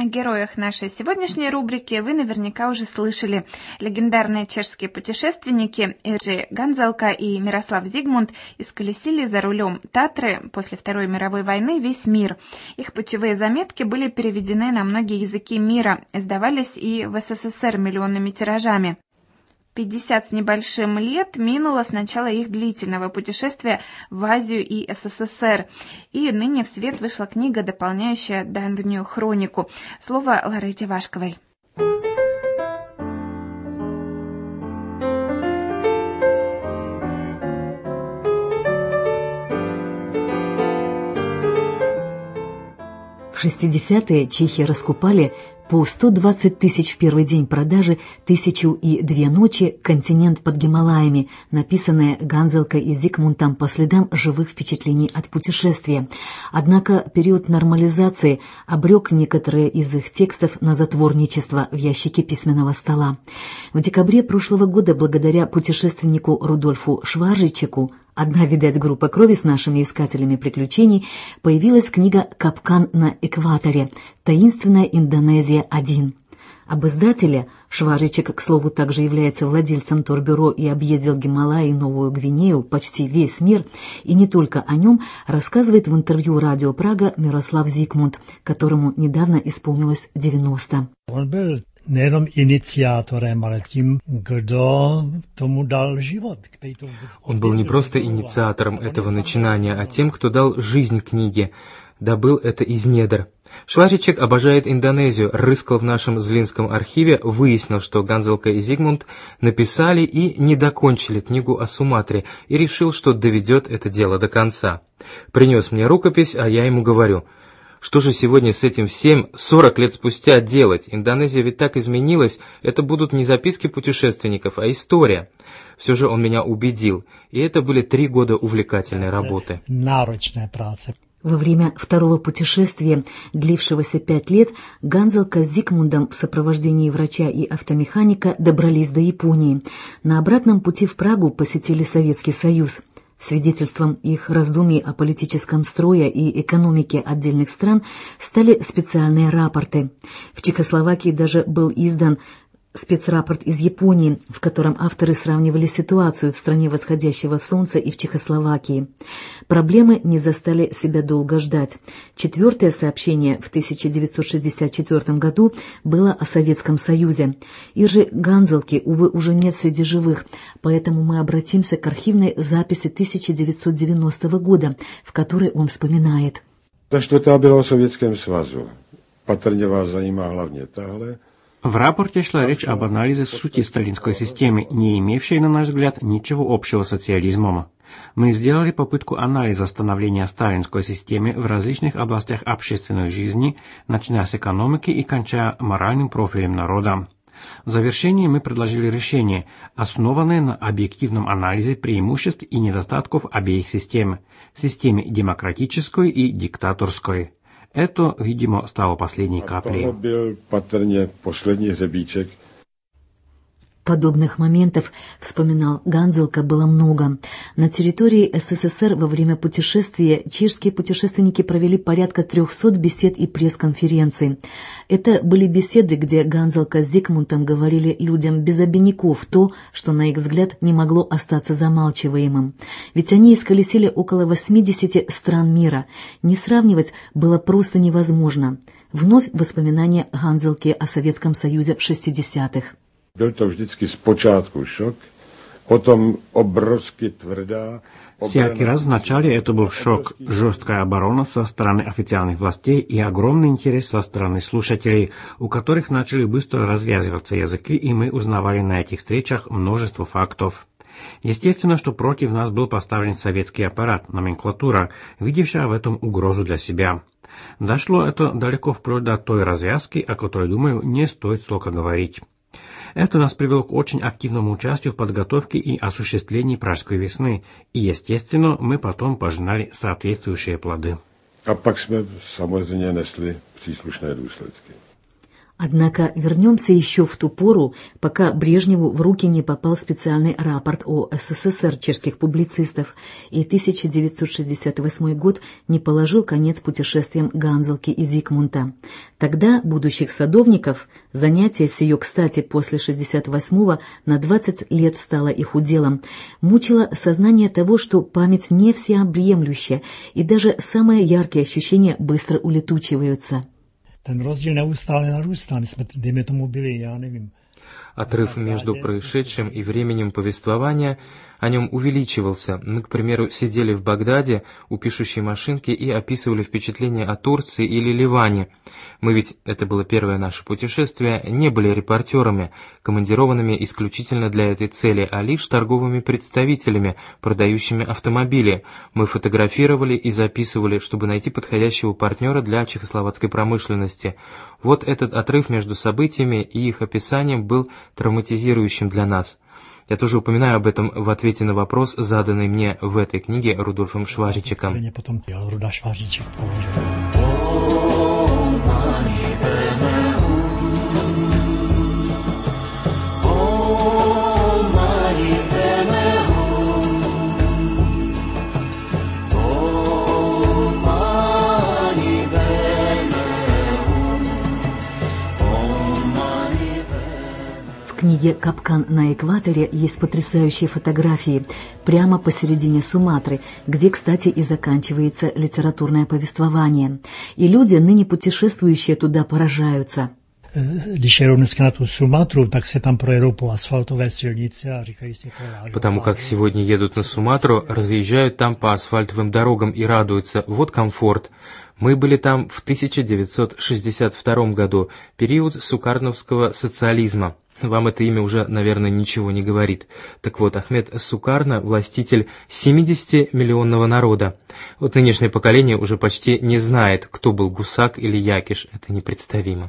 О героях нашей сегодняшней рубрики вы наверняка уже слышали. Легендарные чешские путешественники Иržи Ганзелка и Мирослав Зигмунд исколесили за рулем Татры после Второй мировой войны весь мир. Их путевые заметки были переведены на многие языки мира, издавались и в СССР миллионными тиражами. 50 с небольшим лет минуло с начала их длительного путешествия в Азию и СССР. И ныне в свет вышла книга, дополняющая давнюю хронику. Слово Ларете Вашковой. В 60-е чехи раскупали по 120 тысяч в первый день продажи, 1002 ночи, континент под Гималаями, написанное Ганзелкой и Зигмундом по следам живых впечатлений от путешествия. Однако период нормализации обрек некоторые из их текстов на затворничество в ящике письменного стола. В декабре прошлого года, благодаря путешественнику Рудольфу Шваржичеку, одна, видать, группа крови с нашими искателями приключений, появилась книга «Капкан на экваторе. Таинственная Индонезия-1». Об издателе Шваржичек, к слову, также является владельцем турбюро и объездил Гималаи и Новую Гвинею, почти весь мир, и не только о нем, рассказывает в интервью «Радио Прага» Мирослав Зигмунд, которому недавно исполнилось 90. Он был nejenom iniciátorem, ale tím, kdo tomu dal život. Он был не просто инициатором этого начинания, а тем, кто дал жизнь книге, добыл это из недр. Шваржичек обожает Индонезию, рыскал в нашем Злинском архиве, выяснил, что Ганзелка и Зигмунд написали и не докончили книгу о Суматре, и решил, что доведет это дело до конца. Принес мне рукопись, а я ему говорю: что же сегодня с этим всем 40 лет спустя делать? Индонезия ведь так изменилась, это будут не записки путешественников, а история. Все же он меня убедил, и это были 3 года увлекательной работы. Во время второго путешествия, длившегося 5 лет, Ганзелка с Зигмундом в сопровождении врача и автомеханика добрались до Японии. На обратном пути в Прагу посетили Советский Союз. Свидетельством их раздумий о политическом строе и экономике отдельных стран стали специальные рапорты. В Чехословакии даже был издан спецрапорт из Японии, в котором авторы сравнивали ситуацию в стране восходящего солнца и в Чехословакии. Проблемы не застали себя долго ждать. 4-е сообщение в 1964 году было о Советском Союзе. Иржи Ганзелки, увы, уже нет среди живых, поэтому мы обратимся к архивной записи 1990 года, в которой он вспоминает. Ta čtvrtá byla o Sovětském svazu. Patrně vás zajímá hlavně tahle. В рапорте шла речь об анализе сути сталинской системы, не имевшей, на наш взгляд, ничего общего с социализмом. Мы сделали попытку анализа становления сталинской системы в различных областях общественной жизни, начиная с экономики и кончая моральным профилем народа. В завершении мы предложили решение, основанное на объективном анализе преимуществ и недостатков обеих систем – системы демократической и диктаторской. Это, видимо, стало последней каплей. Подобных моментов, вспоминал Ганзелка, было много. На территории СССР во время путешествия чешские путешественники провели порядка 300 бесед и пресс-конференций. Это были беседы, где Ганзелка с Зигмундом говорили людям без обиняков то, что, на их взгляд, не могло остаться замалчиваемым. Ведь они исколесили около 80 стран мира. Не сравнивать было просто невозможно. Вновь воспоминания Ганзелки о Советском Союзе в 60-х. Byl to vždycky zpočátku šok, potom obrovsky tvrdá. Всякий раз вначале это был шок, жесткая оборона со стороны официальных властей и огромный интерес со стороны слушателей, у которых начали быстро развязываться языки, и мы узнавали на этих встречах множество фактов. Естественно, что против нас был поставлен советский аппарат, номенклатура, видевшая в этом угрозу для себя. Дошло это далеко вплоть до той развязки, о которой, думаю, не стоит столько говорить. Это нас привело к очень активному участию в подготовке и осуществлении Пражской весны, и, естественно, мы потом пожинали соответствующие плоды. А pak jsme samozřejmě nesli příslušné důsledky. Однако вернемся еще в ту пору, пока Брежневу в руки не попал специальный рапорт о СССР чешских публицистов, и 1968 год не положил конец путешествиям Ганзелки и Зигмунта. Тогда будущих садовников занятие с ее, кстати, после 68-го на 20 лет стало их уделом, мучило сознание того, что память не всеобъемлющая, и даже самые яркие ощущения быстро улетучиваются. Ten rozdíl neustále narůstá. My jsme, dejme tomu, byli, já nevím. Отрыв между происшедшим и временем повествования о нем увеличивался. Мы, к примеру, сидели в Багдаде у пишущей машинки и описывали впечатления о Турции или Ливане. Мы ведь, это было первое наше путешествие, не были репортерами, командированными исключительно для этой цели, а лишь торговыми представителями, продающими автомобили. Мы фотографировали и записывали, чтобы найти подходящего партнера для чехословацкой промышленности. Вот этот отрыв между событиями и их описанием был травматизирующим для нас. Я тоже упоминаю об этом в ответе на вопрос, заданный мне в этой книге Рудольфом Шваричеком. В книге «Капкан на экваторе» есть потрясающие фотографии прямо посередине Суматры, где, кстати, и заканчивается литературное повествование. И люди, ныне путешествующие туда, поражаются. Потому как сегодня едут на Суматру, разъезжают там по асфальтовым дорогам и радуются. Вот комфорт. Мы были там в 1962 году, период сукарновского социализма. Вам это имя уже, наверное, ничего не говорит. Так вот, Ахмед Сукарно – властитель 70-миллионного народа. Вот нынешнее поколение уже почти не знает, кто был Гусак или Якиш. Это непредставимо.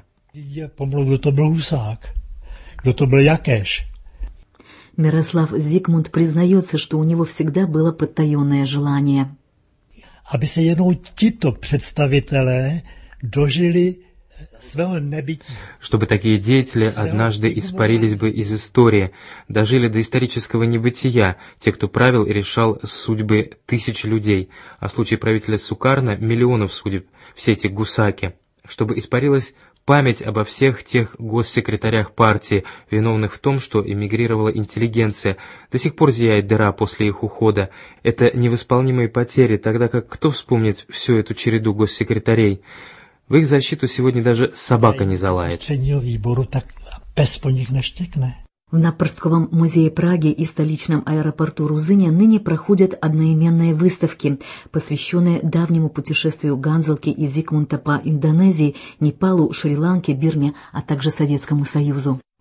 Мирослав Зигмунд признается, что у него всегда было потаенное желание. Aby se jednou tito představitelé dožili svého nebytí. Чтобы такие деятели однажды испарились бы из истории, дожили до исторического небытия, те, кто правил и решал судьбы тысяч людей, а в случае правителя Сукарно – миллионов судеб, все эти гусаки, чтобы испарилась память обо всех тех госсекретарях партии, виновных в том, что эмигрировала интеллигенция. До сих пор зияет дыра после их ухода. Это невосполнимые потери, тогда как кто вспомнит всю эту череду госсекретарей? В их защиту сегодня даже собака не залает. В Напорсковом музее Праги и столичном аэропорту Рузыня ныне проходят одноименные выставки, посвященные давнему путешествию Ганзелки и Зигмунта по Индонезии, Непалу, Шри-Ланке, Бирме, а также Советскому Союзу.